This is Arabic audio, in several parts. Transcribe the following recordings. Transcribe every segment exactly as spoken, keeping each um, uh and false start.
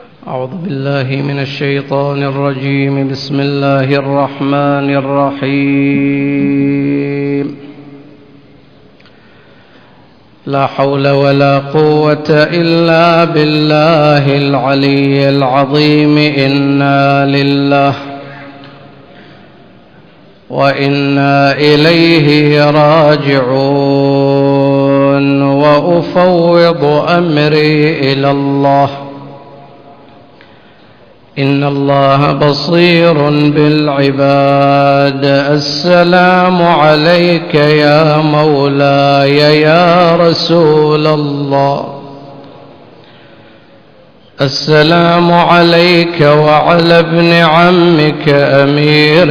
أعوذ بالله من الشيطان الرجيم. بسم الله الرحمن الرحيم. لا حول ولا قوة إلا بالله العلي العظيم. إنا لله وإنا إليه راجعون. وأفوض أمري إلى الله إن الله بصير بالعباد. السلام عليك يا مولاي يا رسول الله. السلام عليك وعلى ابن عمك أمير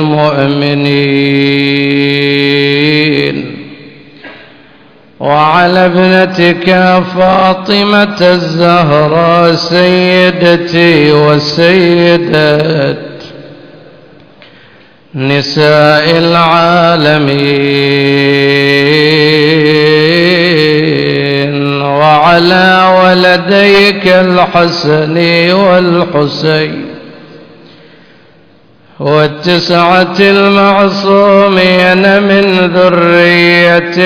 المؤمنين وعلى ابنتك فاطمة الزهراء سيدتي وسيدة نساء العالمين وعلى ولديك الحسن والحسين والتسعة المعصومين من ذرية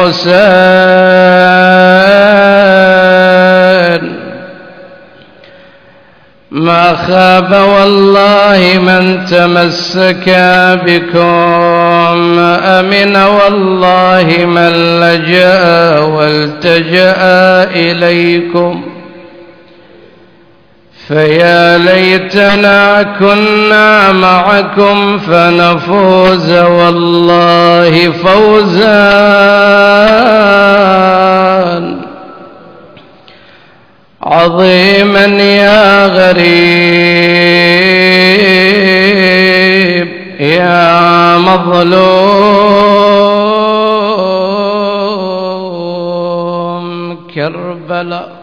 الحسين. ما خاب والله من تمسك بكم، أمن والله من لجأ والتجأ إليكم. فيا ليتنا كنا معكم فنفوز والله فوزا عظيما يا غريب يا مظلوم كربلاء.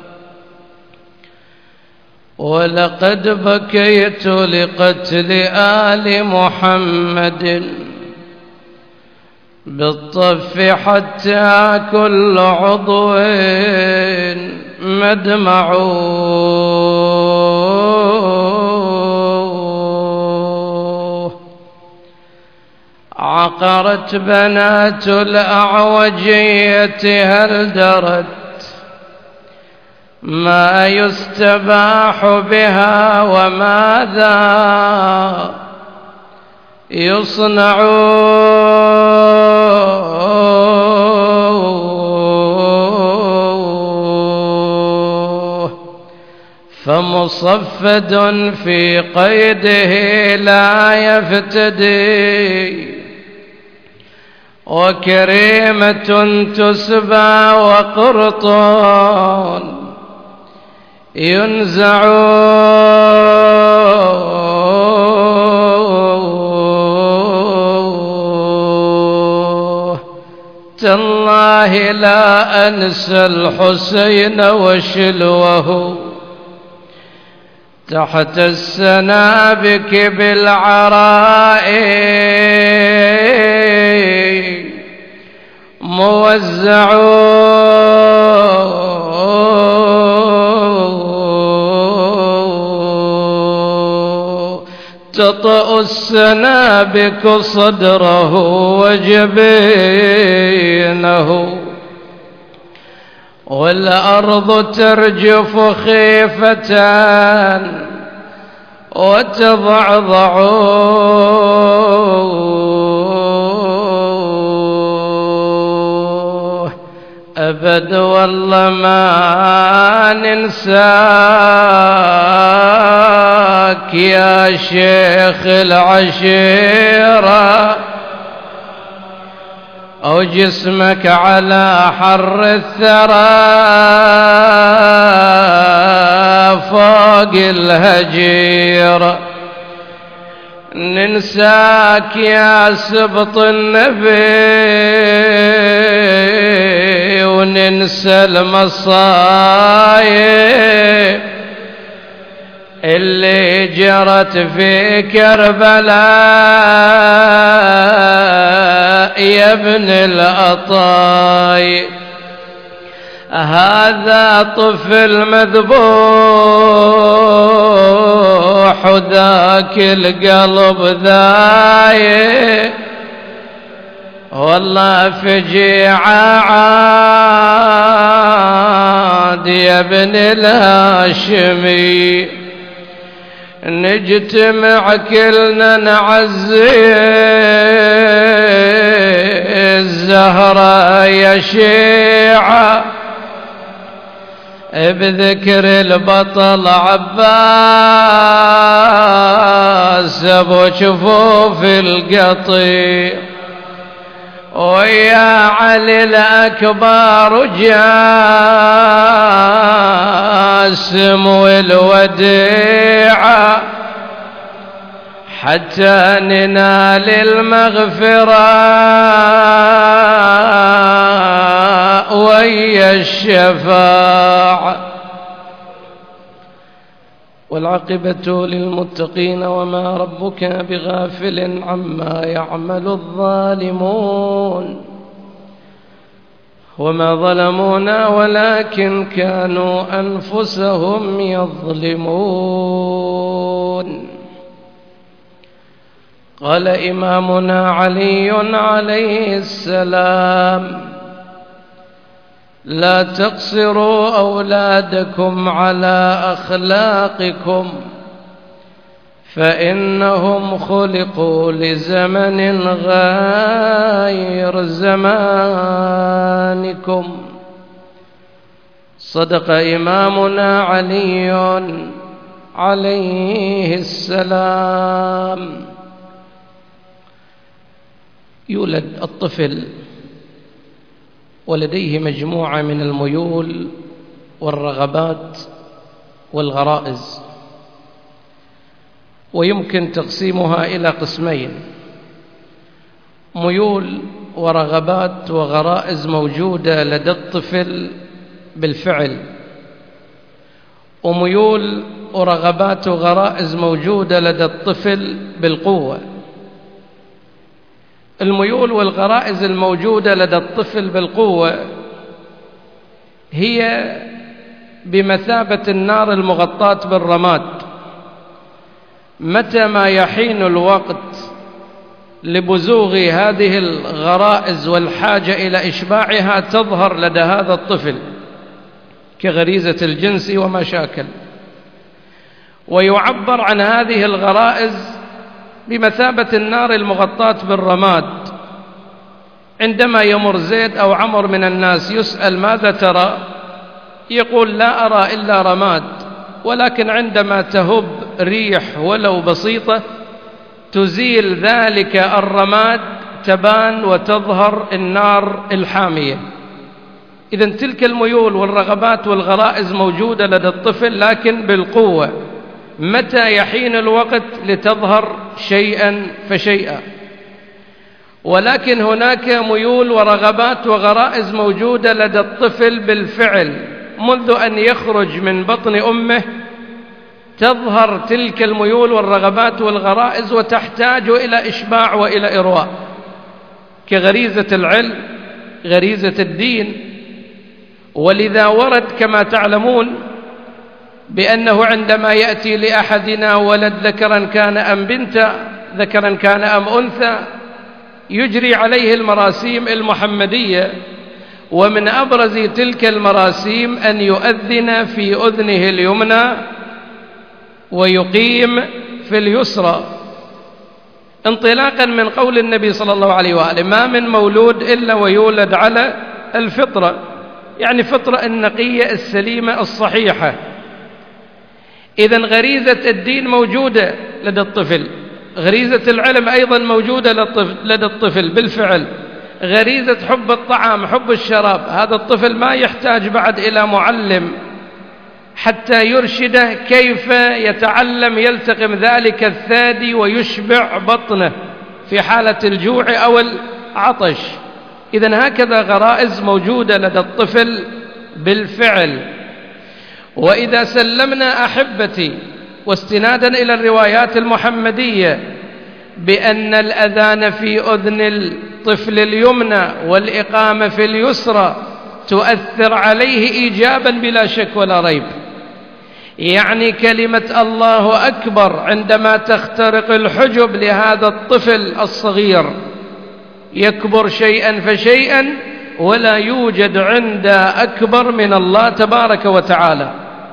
ولقد بكيت لقتل آل محمد بالطف حتى كل عضو مدمع. عقرت بنات الأعوجية هل درت ما يستباح بها وماذا يصنع. فمصفد في قيده لا يفتدي وكريمة تسبى وقرطان ينزع. تالله لا أنسى الحسين وشلوه تحت السنابك بالعراء موزعون. تطأ السنابك صدره وجبينه والأرض ترجف خيفة وتضعضع. أبد والله ما ننساك يا شيخ العشيرة أو جسمك على حر الثرى فوق الهجيرة. ننساك يا سبط النبي وننسى المصايب اللي جرت في كربلاء يا ابن الأطايب. هذا طفل مذبوح وذاك القلب ذايق، والله فجيعة عاد يا ابن الهاشمي، نجتمع كلنا نعزي الزهرة يا شيعة بذكر البطل عباس ابو شفوف القطيع، ويا علي الأكبر جاسم والوديعة حتى ننال المغفرة ويا الشفاعة. والعاقبة للمتقين وما ربك بغافل عما يعمل الظالمون، وما ظلمونا ولكن كانوا أنفسهم يظلمون. قال إمامنا علي عليه السلام: لا تقصروا أولادكم على أخلاقكم، فإنهم خلقوا لزمن غير زمانكم. صدق إمامنا علي عليه السلام. يولد الطفل ولديه مجموعة من الميول والرغبات والغرائز، ويمكن تقسيمها إلى قسمين: ميول ورغبات وغرائز موجودة لدى الطفل بالفعل، وميول ورغبات وغرائز موجودة لدى الطفل بالقوة. الميول والغرائز الموجودة لدى الطفل بالقوة هي بمثابة النار المغطاة بالرماد، متى ما يحين الوقت لبزوغ هذه الغرائز والحاجة إلى إشباعها تظهر لدى هذا الطفل كغريزة الجنس وما شاكل. ويعبر عن هذه الغرائز بمثابة النار المغطاة بالرماد. عندما يمر زيد أو عمر من الناس يسأل: ماذا ترى؟ يقول: لا أرى إلا رماد، ولكن عندما تهب ريح ولو بسيطة تزيل ذلك الرماد تبان وتظهر النار الحامية. إذن تلك الميول والرغبات والغرائز موجودة لدى الطفل لكن بالقوة، متى يحين الوقت لتظهر شيئا فشيئا. ولكن هناك ميول ورغبات وغرائز موجودة لدى الطفل بالفعل، منذ أن يخرج من بطن أمه تظهر تلك الميول والرغبات والغرائز وتحتاج إلى إشباع وإلى إرواء، كغريزة العلم، غريزة الدين. ولذا ورد كما تعلمون بأنه عندما يأتي لأحدنا ولد ذكرا كان أم بنتا، ذكرا كان أم أنثى، يجري عليه المراسيم المحمدية، ومن أبرز تلك المراسيم أن يؤذن في أذنه اليمنى ويقيم في اليسرى، انطلاقا من قول النبي صلى الله عليه وآله: ما من مولود إلا ويولد على الفطرة، يعني فطرة النقية السليمة الصحيحة. إذن غريزة الدين موجودة لدى الطفل، غريزة العلم أيضا موجودة لدى الطفل بالفعل، غريزة حب الطعام، حب الشراب. هذا الطفل ما يحتاج بعد إلى معلم حتى يرشده كيف يتعلم يلتقم ذلك الثادي ويشبع بطنه في حالة الجوع أو العطش. إذن هكذا غرائز موجودة لدى الطفل بالفعل. وإذا سلمنا أحبتي واستنادا إلى الروايات المحمدية بأن الأذان في أذن الطفل اليمنى والإقامة في اليسرى تؤثر عليه إيجابا بلا شك ولا ريب. يعني كلمة الله أكبر عندما تخترق الحجب لهذا الطفل الصغير يكبر شيئا فشيئا، ولا يوجد عند أكبر من الله تبارك وتعالى.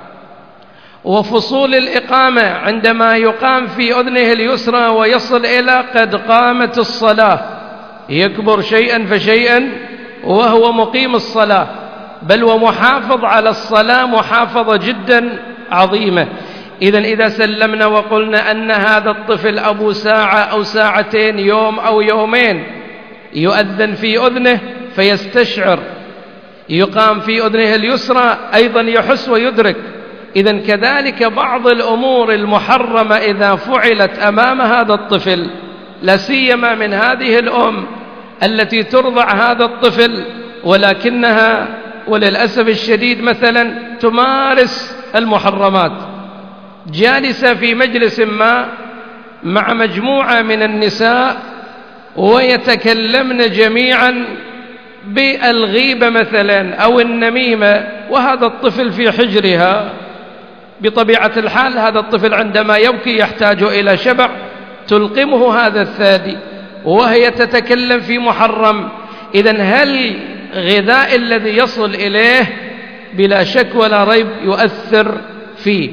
وفصول الإقامة عندما يقام في أذنه اليسرى ويصل إلى قد قامت الصلاة يكبر شيئا فشيئا وهو مقيم الصلاة، بل ومحافظ على الصلاة محافظة جدا عظيمة. إذن إذا سلمنا وقلنا أن هذا الطفل أبو ساعة أو ساعتين، يوم أو يومين، يؤذن في أذنه فيستشعر، يقام في أذنه اليسرى أيضا يحس ويدرك. إذن كذلك بعض الأمور المحرمة إذا فعلت أمام هذا الطفل، لا سيما من هذه الأم التي ترضع هذا الطفل ولكنها وللأسف الشديد مثلا تمارس المحرمات، جالسة في مجلس ما مع مجموعة من النساء ويتكلمن جميعا بالغيبة مثلا أو النميمة، وهذا الطفل في حجرها. بطبيعة الحال هذا الطفل عندما يبكي يحتاج إلى شبع، تلقمه هذا الثادي وهي تتكلم في محرم. إذن هل غذاء الذي يصل إليه بلا شك ولا ريب يؤثر فيه،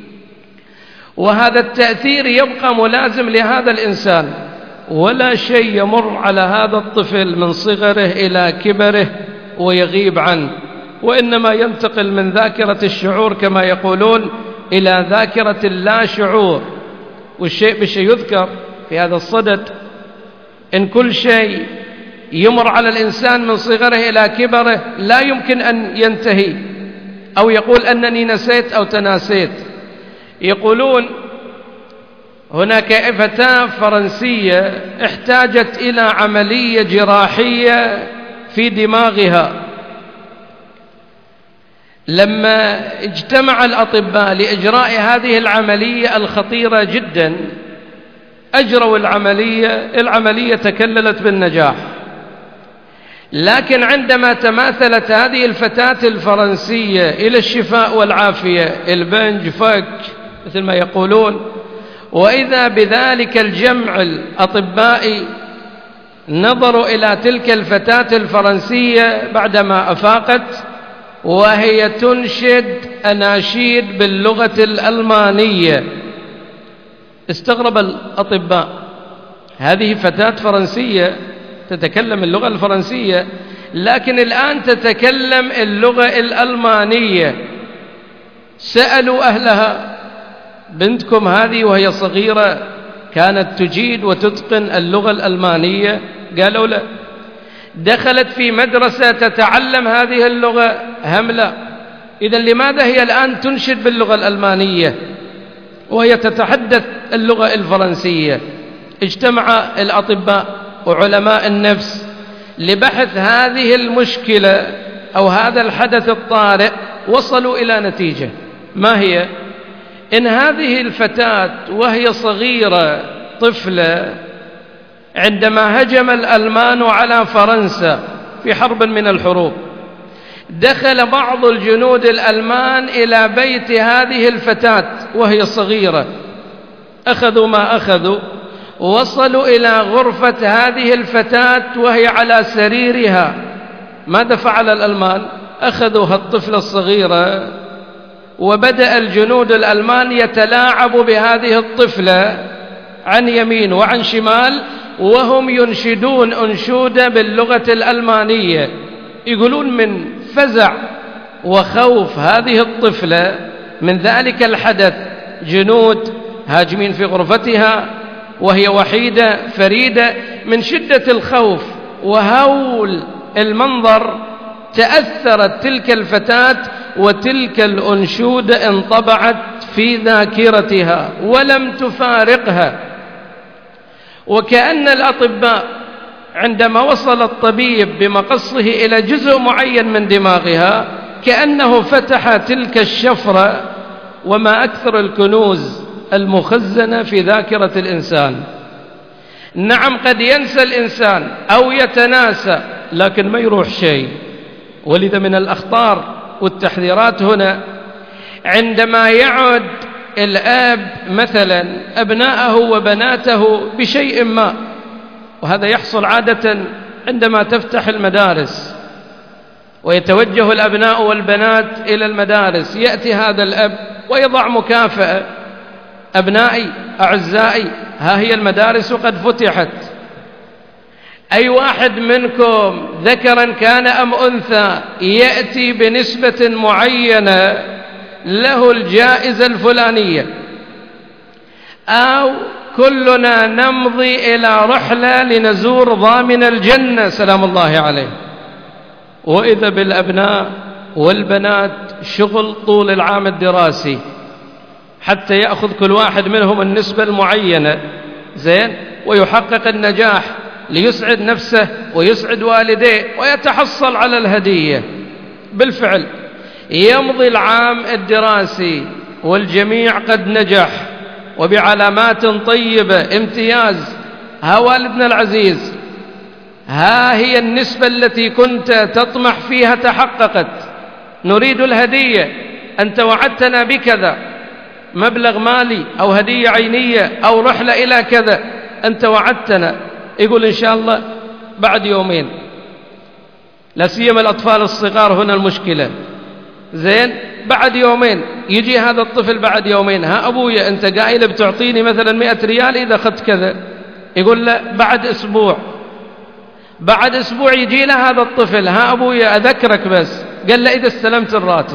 وهذا التأثير يبقى ملازم لهذا الإنسان، ولا شيء يمر على هذا الطفل من صغره إلى كبره ويغيب عنه، وإنما ينتقل من ذاكرة الشعور كما يقولون إلى ذاكرة اللا شعور. والشيء بالشيء يذكر في هذا الصدد إن كل شيء يمر على الإنسان من صغره إلى كبره لا يمكن أن ينتهي أو يقول أنني نسيت أو تناسيت. يقولون هناك فتاة فرنسية احتاجت إلى عملية جراحية في دماغها. لما اجتمع الأطباء لإجراء هذه العملية الخطيرة جدا أجروا العملية، العملية تكللت بالنجاح، لكن عندما تماثلت هذه الفتاة الفرنسية إلى الشفاء والعافية، البنج فك مثل ما يقولون، وإذا بذلك الجمع الأطبائي نظروا إلى تلك الفتاة الفرنسية بعدما أفاقت وهي تنشد أناشيد باللغة الألمانية. استغرب الأطباء، هذه فتاة فرنسية تتكلم اللغة الفرنسية لكن الآن تتكلم اللغة الألمانية. سألوا أهلها بنتكم هذه وهي صغيرة كانت تجيد وتتقن اللغة الألمانية؟ قالوا لا. دخلت في مدرسة تتعلم هذه اللغة؟ هم لا. إذن لماذا هي الآن تنشد باللغة الألمانية وهي تتحدث اللغة الفرنسية؟ اجتمع الأطباء وعلماء النفس لبحث هذه المشكلة أو هذا الحدث الطارئ، وصلوا إلى نتيجة. ما هي؟ إن هذه الفتاة وهي صغيرة طفلة عندما هجم الألمان على فرنسا في حرب من الحروب، دخل بعض الجنود الألمان إلى بيت هذه الفتاة وهي صغيرة، أخذوا ما أخذوا، وصلوا إلى غرفة هذه الفتاة وهي على سريرها. ماذا فعل الألمان؟ أخذوا الطفلة الصغيرة وبدأ الجنود الألمان يتلاعبوا بهذه الطفلة عن يمين وعن شمال وهم ينشدون أنشودة باللغة الألمانية. يقولون من فزع وخوف هذه الطفلة من ذلك الحدث جنود هاجمين في غرفتها وهي وحيدة فريدة، من شدة الخوف وهول المنظر تأثرت تلك الفتاة وتلك الأنشودة انطبعت في ذاكرتها ولم تفارقها. وكأن الأطباء عندما وصل الطبيب بمقصه إلى جزء معين من دماغها كأنه فتح تلك الشفرة، وما أكثر الكنوز المخزنة في ذاكرة الإنسان. نعم قد ينسى الإنسان أو يتناسى لكن ما يروح شيء. ولذا من الأخطار والتحذيرات هنا عندما يعد الأب مثلا أبناءه وبناته بشيء ما، وهذا يحصل عادة عندما تفتح المدارس ويتوجه الأبناء والبنات إلى المدارس، يأتي هذا الأب ويضع مكافأة: أبنائي أعزائي، ها هي المدارس قد فتحت، أي واحد منكم ذكرا كان أم أنثى يأتي بنسبة معينة له الجائزة الفلانية، أو كلنا نمضي إلى رحلة لنزور ضامن الجنة سلام الله عليه. وإذا بالأبناء والبنات شغل طول العام الدراسي حتى يأخذ كل واحد منهم النسبة المعينة، زين، ويحقق النجاح ليسعد نفسه ويسعد والديه ويتحصل على الهدية. بالفعل يمضي العام الدراسي والجميع قد نجح وبعلامات طيبة، امتياز. ها والدنا العزيز، ها هي النسبة التي كنت تطمح فيها تحققت، نريد الهدية، أنت وعدتنا بكذا، مبلغ مالي أو هدية عينية أو رحلة إلى كذا، أنت وعدتنا. يقول إن شاء الله بعد يومين. لا سيما الأطفال الصغار هنا المشكلة، زين، بعد يومين يجي هذا الطفل بعد يومين: ها أبويا أنت قايل بتعطيني مثلا مئة ريال إذا أخذت كذا. يقول له بعد أسبوع. بعد أسبوع يجي له هذا الطفل: ها أبويا أذكرك بس، قال له إذا استلمت الراتب.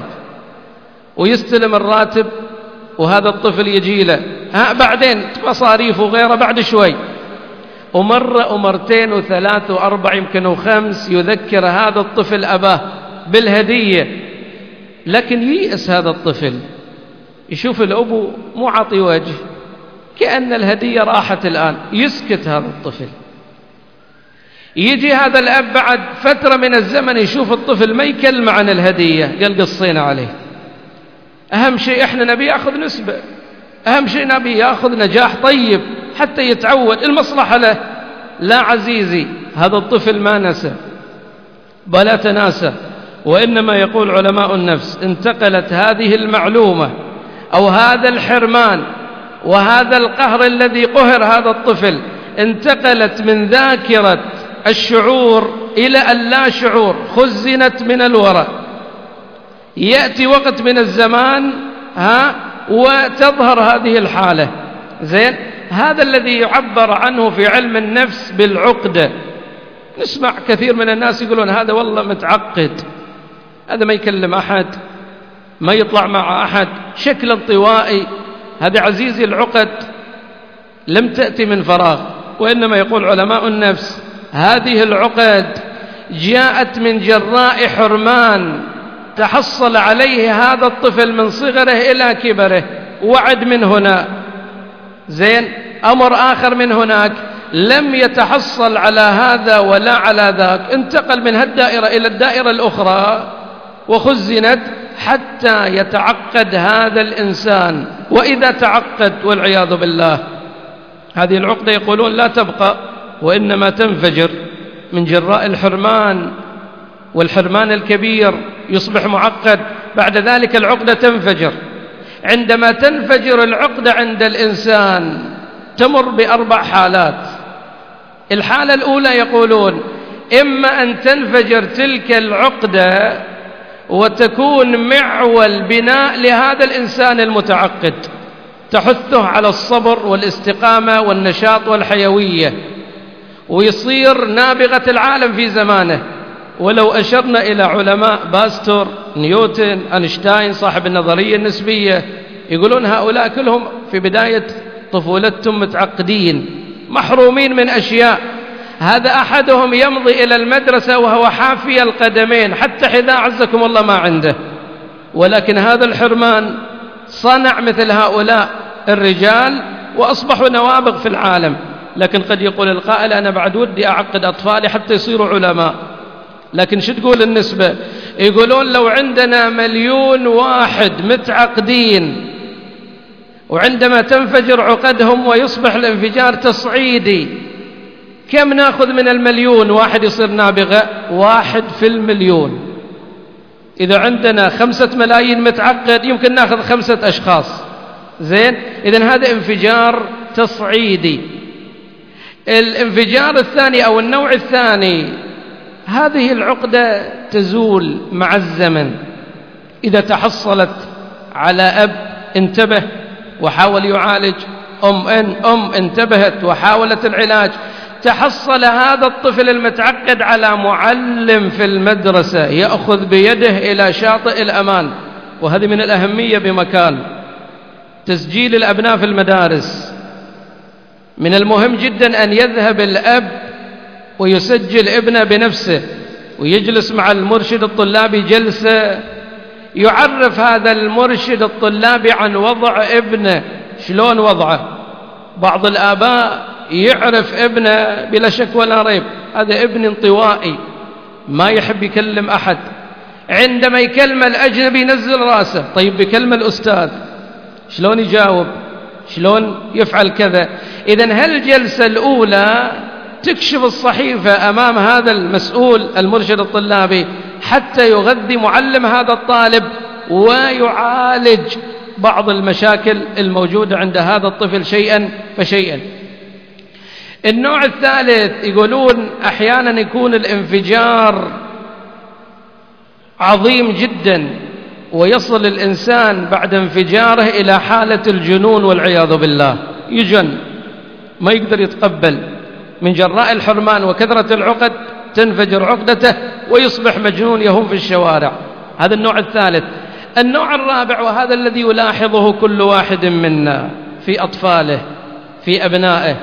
ويستلم الراتب وهذا الطفل يجي له: ها بعدين مصاريف وغيره بعد شوي. ومرة ومرتين وثلاث وأربع يمكن وخمس يذكر هذا الطفل أباه بالهدية، لكن ييأس هذا الطفل، يشوف الأبو مو عطي وجه، كأن الهدية راحت الآن، يسكت هذا الطفل. يجي هذا الأب بعد فترة من الزمن يشوف الطفل ما يكلم عن الهدية، قال قصينا عليه. أهم شيء إحنا نبي يأخذ نسبة، أهم شيء نبي يأخذ نجاح طيب حتى يتعود، المصلحة له. لا عزيزي، هذا الطفل ما نسى بلا تناسى، وإنما يقول علماء النفس: انتقلت هذه المعلومة أو هذا الحرمان وهذا القهر الذي قهر هذا الطفل، انتقلت من ذاكرة الشعور إلى اللا شعور، خزنت من الوراء. يأتي وقت من الزمان ها وتظهر هذه الحالة، زين. هذا الذي يعبر عنه في علم النفس بالعقدة. نسمع كثير من الناس يقولون: هذا والله متعقد، هذا ما يكلم أحد، ما يطلع مع أحد، شكل انطوائي. هذا عزيزي العقد لم تأتي من فراغ، وإنما يقول علماء النفس: هذه العقد جاءت من جراء حرمان تحصل عليه هذا الطفل من صغره إلى كبره، وعد من هنا، زين، أمر آخر من هناك، لم يتحصل على هذا ولا على ذاك، انتقل من هالدائرة إلى الدائرة الأخرى وخزنت حتى يتعقد هذا الإنسان. وإذا تعقد والعياذ بالله هذه العقدة يقولون لا تبقى وإنما تنفجر من جراء الحرمان، والحرمان الكبير يصبح معقد، بعد ذلك العقدة تنفجر. عندما تنفجر العقدة عند الإنسان تمر بأربع حالات. الحالة الأولى يقولون إما أن تنفجر تلك العقدة وتكون معول بناء لهذا الإنسان المتعقد، تحثه على الصبر والاستقامة والنشاط والحيوية، ويصير نابغة العالم في زمانه. ولو أشرنا إلى علماء باستور، نيوتن، أينشتاين صاحب النظرية النسبية، يقولون هؤلاء كلهم في بداية طفولتهم متعقدين، محرومين من أشياء. هذا أحدهم يمضي إلى المدرسة وهو حافي القدمين، حتى حذاء عزكم الله ما عنده، ولكن هذا الحرمان صنع مثل هؤلاء الرجال وأصبحوا نوابغ في العالم. لكن قد يقول القائل: أنا بعد ودي أعقد أطفالي حتى يصيروا علماء، لكن شو تقول النسبة؟ يقولون لو عندنا مليون واحد متعقدين وعندما تنفجر عقدهم ويصبح الانفجار تصعيدي، كم ناخذ من المليون واحد يصير نابغة؟ واحد في المليون. إذا عندنا خمسة ملايين متعقد يمكن ناخذ خمسة أشخاص. زين، إذن هذا انفجار تصعيدي. الانفجار الثاني أو النوع الثاني، هذه العقدة تزول مع الزمن. إذا تحصلت على أب انتبه وحاول يعالج، أم إن أم انتبهت وحاولت العلاج، تحصل هذا الطفل المتعقد على معلم في المدرسة يأخذ بيده إلى شاطئ الأمان. وهذه من الأهمية بمكان تسجيل الأبناء في المدارس. من المهم جدا أن يذهب الأب ويسجل ابنه بنفسه ويجلس مع المرشد الطلابي جلسة، يعرف هذا المرشد الطلابي عن وضع ابنه، شلون وضعه. بعض الآباء يعرف ابنه بلا شك ولا ريب، هذا ابن انطوائي ما يحب يكلم أحد، عندما يكلم الأجنبي ينزل راسه. طيب بكلم الأستاذ شلون يجاوب، شلون يفعل كذا. إذن هالجلسة الأولى تكشف الصحيفة أمام هذا المسؤول المرشد الطلابي حتى يغذي معلم هذا الطالب ويعالج بعض المشاكل الموجودة عند هذا الطفل شيئا فشيئا. النوع الثالث يقولون أحيانا يكون الانفجار عظيم جدا ويصل الإنسان بعد انفجاره إلى حالة الجنون والعياذ بالله، يجن ما يقدر يتقبل من جراء الحرمان وكثرة العقد، تنفجر عقدته ويصبح مجنون يهم في الشوارع. هذا النوع الثالث. النوع الرابع، وهذا الذي يلاحظه كل واحد منا في أطفاله في أبنائه،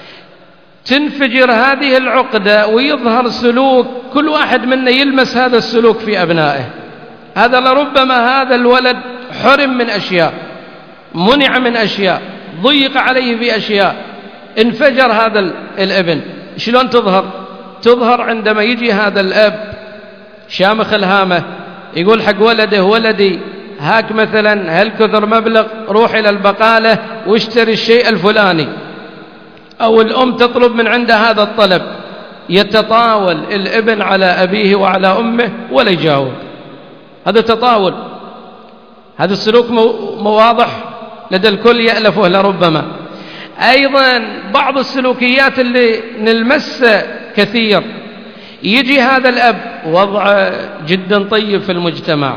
تنفجر هذه العقدة ويظهر سلوك كل واحد منا يلمس هذا السلوك في أبنائه. هذا لربما هذا الولد حرم من أشياء، منع من أشياء، ضيق عليه بأشياء، انفجر هذا الابن. شلون تظهر؟ تظهر عندما يجي هذا الأب شامخ الهامة يقول حق ولده ولدي هاك مثلا هالكثر مبلغ، روح إلى البقالة واشتري الشيء الفلاني، أو الأم تطلب من عنده هذا الطلب، يتطاول الابن على أبيه وعلى أمه ولا يجاوب. هذا تطاول، هذا السلوك مواضح لدى الكل يألفه لربما. أيضا بعض السلوكيات اللي نلمسها كثير، يجي هذا الأب وضعه جدا طيب في المجتمع،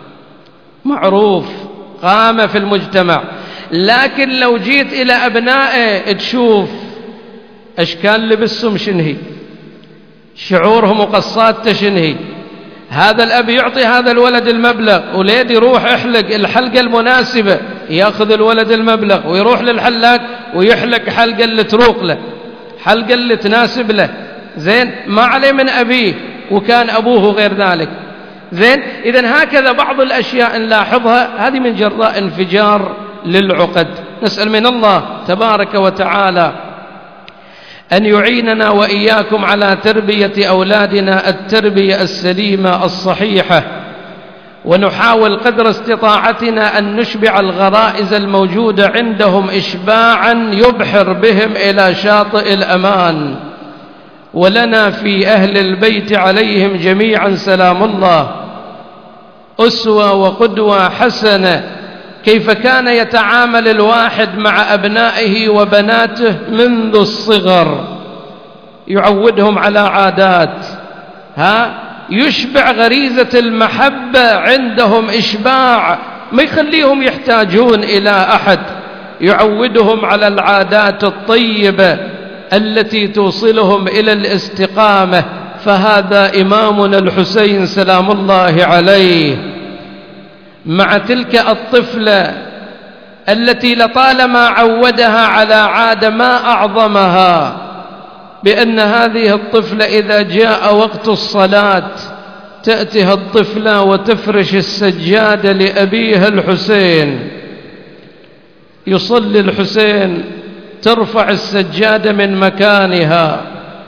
معروف، قامة في المجتمع، لكن لو جيت إلى أبنائه تشوف أشكال لبسهم شنهي، شعورهم وقصات تشنهي. هذا الأب يعطي هذا الولد المبلغ، وليد يروح يحلق الحلقة المناسبة، يأخذ الولد المبلغ ويروح للحلاق ويحلق حلقة اللي تروق له، حلقة اللي تناسب له. زين، ما عليه من أبيه وكان أبوه غير ذلك. زين، إذن هكذا بعض الأشياء نلاحظها، هذه من جراء انفجار للعقد. نسأل من الله تبارك وتعالى أن يعيننا وإياكم على تربية أولادنا التربية السليمة الصحيحة، ونحاول قدر استطاعتنا أن نشبع الغرائز الموجودة عندهم إشباعا يبحر بهم إلى شاطئ الأمان. ولنا في أهل البيت عليهم جميعا سلام الله أسوة وقدوة حسنة، كيف كان يتعامل الواحد مع أبنائه وبناته منذ الصغر، يعودهم على عادات، ها يشبع غريزة المحبة عندهم إشباع، ما يخليهم يحتاجون إلى أحد، يعودهم على العادات الطيبة التي توصلهم إلى الاستقامة. فهذا إمامنا الحسين سلام الله عليه مع تلك الطفلة التي لطالما عودها على عادة ما أعظمها، بأن هذه الطفلة إذا جاء وقت الصلاة تأتيها الطفلة وتفرش السجادة لأبيها الحسين، يصلي الحسين ترفع السجادة من مكانها.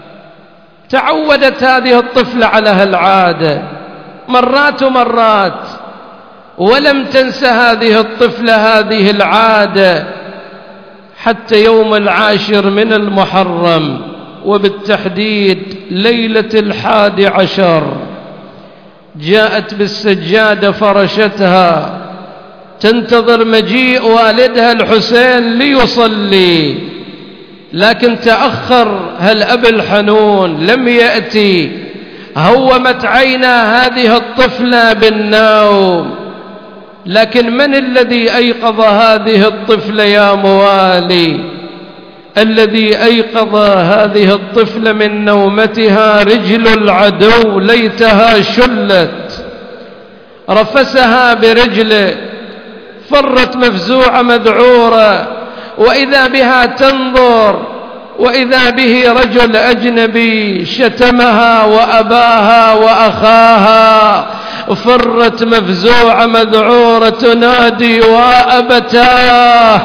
تعودت هذه الطفلة على هالعادة مرات ومرات، ولم تنس هذه الطفلة هذه العادة حتى يوم العاشر من المحرم، وبالتحديد ليلة الحادي عشر، جاءت بالسجادة فرشتها تنتظر مجيء والدها الحسين ليصلي، لكن تأخر هالأب الحنون لم يأتي. هومت عينا هذه الطفلة بالنوم، لكن من الذي أيقظ هذه الطفلة يا موالي؟ الذي أيقظ هذه الطفلة من نومتها رجل العدو، ليتها شلت، رفسها برجله، فرت مفزوعة مذعورة، وإذا بها تنظر وإذا به رجل أجنبي شتمها وأباها وأخاها، فرت مفزوعة مذعورة تنادي وأبتاه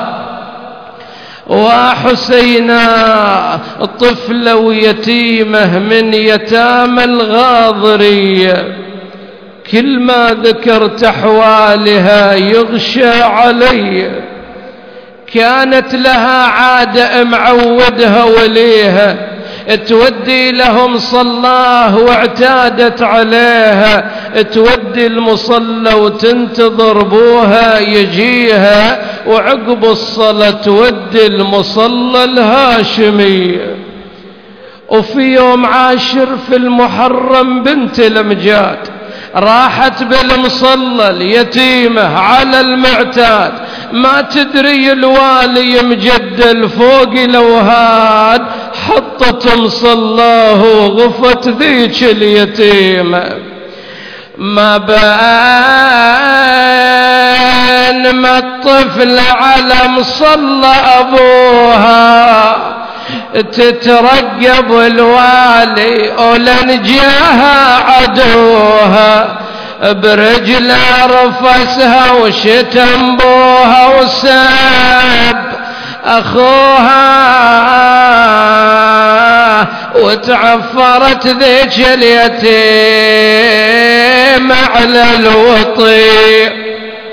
وحسينا، طفلة ويتيمة من يتامى الغاضرية، كل ما ذكرت أحوالها يغشى علي. كانت لها عادة معودها وليها تودي لهم صلاه واعتادت عليها، تودي المصلى وتنتظر بوها يجيها، وعقب الصلاة تودي المصلى الهاشمي. وفي يوم عاشر في المحرم بنت الأمجاد راحت بالمصلى اليتيمة على المعتاد، ما تدري الوالي مجدل فوق الأوهاد، حطت مصلاه وغفت ذيك اليتيمة. ما بان ما الطفل على مصلى أبوها تترقب الوالي ولن جاها عدوها، برجله رفسها وشتم بوها وساب أخوها، وتعفرت ذيك اليتيم على الوطي.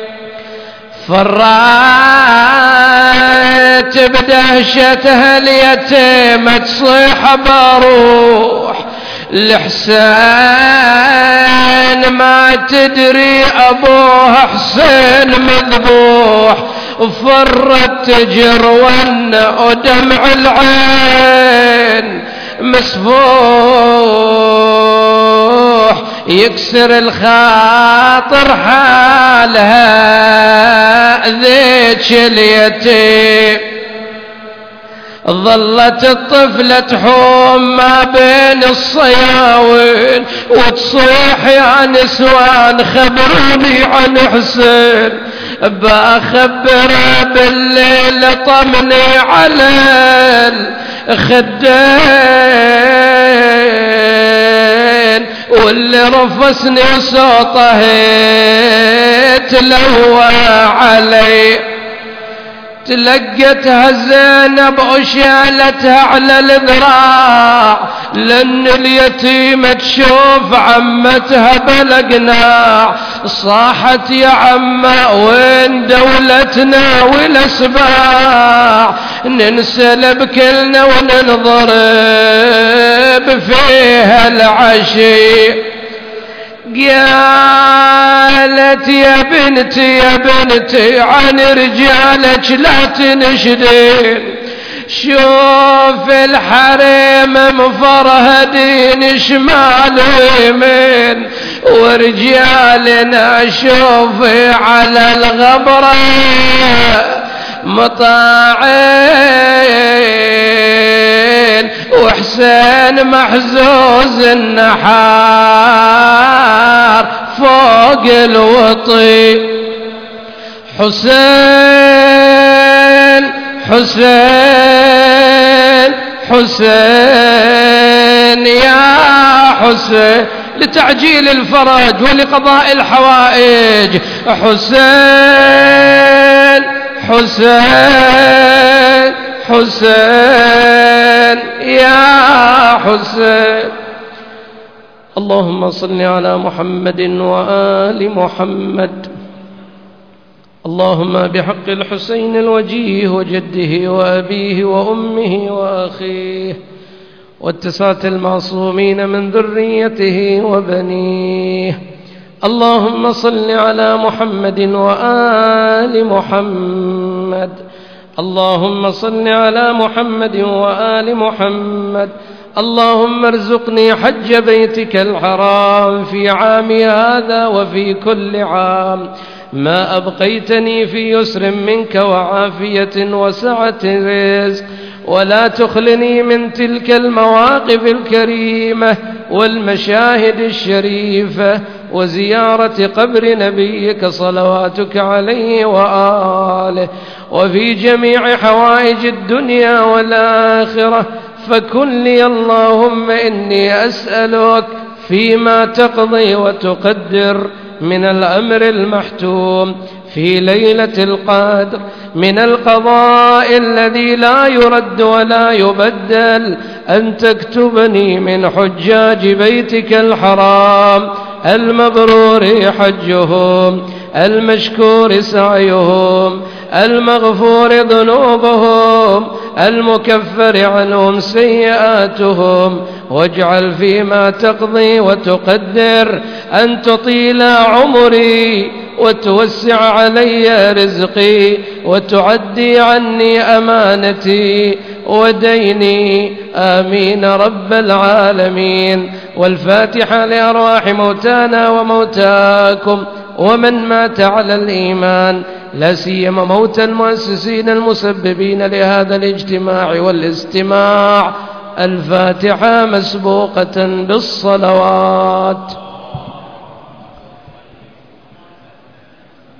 فرات بدهشتها اليتيمة تصيح بروح لحسين، ما تدري أبوها حسين مذبوح. فرت تجرون ودمع العين مسفوح، يكسر الخاطر حالها ذيك اليتيم. ظلت الطفلة تحوم ما بين الصياوين وتصيح يا نسوان خبروني عن حسين، بأخبره بالليل طمني على الخدين، واللي رفسني صوته تلوى علي. تلقتها زينب وشالتها على الذراع، لأن اليتيمة تشوف عمتها بلا قناع. صاحت يا عمة وين دولتنا والأسباع، ننسلب كلنا وننضرب فيها العشي. قالت يا بنتي يا بنتي عن رجالك لا تنشدين، شوف الحريم مفرهدين شمال ويمين، ورجالنا شوفي على الغبرة مطاعين، وحسين محزوز النحار فوق الوطي. حسين حسين حسين يا حسين، لتعجيل الفرج ولقضاء الحوائج. حسين حسين حسين يا حسين. اللهم صل على محمد وآل محمد. اللهم بحق الحسين الوجيه وجده وأبيه وأمه وأخيه والتسعة المعصومين من ذريته وبنيه اللهم صل على محمد وآل محمد. اللهم صل على محمد وآل محمد. اللهم ارزقني حج بيتك الحرام في عامي هذا وفي كل عام، ما أبقيتني في يسر منك وعافية وسعة رزق، ولا تخلني من تلك المواقف الكريمة والمشاهد الشريفة وزيارة قبر نبيك صلواتك عليه وآله، وفي جميع حوائج الدنيا والآخرة. فكن لي اللهم إني أسألك فيما تقضي وتقدر من الأمر المحتوم في ليلة القدر، من القضاء الذي لا يرد ولا يبدل، أن تكتبني من حجاج بيتك الحرام المبرور حجهم، المشكور سعيهم، المغفور ذنوبهم، المكفر عنهم سيئاتهم. واجعل فيما تقضي وتقدر أن تطيل عمري وتوسع علي رزقي وتعدي عني أمانتي وديني، آمين رب العالمين. والفاتحة لأرواح موتانا وموتاكم ومن مات على الإيمان، لا سيما موتى المؤسسين المسببين لهذا الاجتماع والاستماع. الفاتحة مسبوقة بالصلوات.